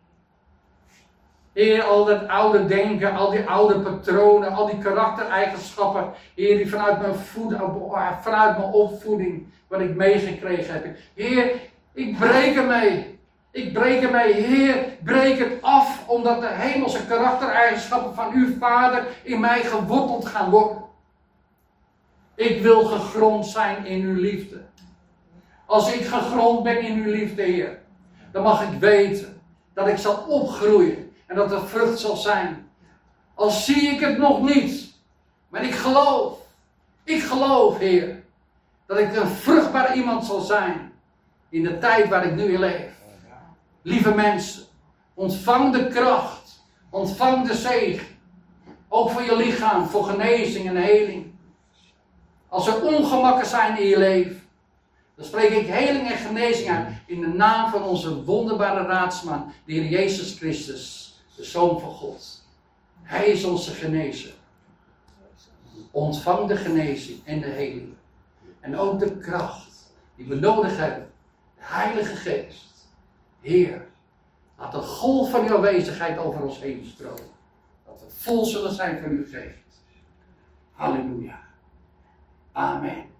Heer, al dat oude denken, al die oude patronen, al die karaktereigenschappen, Heer, die vanuit mijn, voed, vanuit mijn opvoeding, wat ik meegekregen heb. Heer, ik breek ermee. Ik breek ermee. Heer, breek het af, omdat de hemelse karaktereigenschappen van uw Vader in mij geworteld gaan worden. Ik wil gegrond zijn in uw liefde. Als ik gegrond ben in uw liefde, Heer, dan mag ik weten dat ik zal opgroeien. En dat er vrucht zal zijn. Al zie ik het nog niet. Maar ik geloof. Ik geloof, Heer. Dat ik een vruchtbaar iemand zal zijn. In de tijd waar ik nu in leef. Lieve mensen. Ontvang de kracht. Ontvang de zegen. Ook voor je lichaam. Voor genezing en heling. Als er ongemakken zijn in je leven. Dan spreek ik heling en genezing uit. In de naam van onze wonderbare raadsman. De Heer Jezus Christus. De Zoon van God. Hij is onze genezer. Ontvang de genezing en de heling. En ook de kracht die we nodig hebben. De Heilige Geest. Heer, laat de golf van uw aanwezigheid over ons heen stromen. Dat we vol zullen zijn van uw geest. Halleluja. Amen.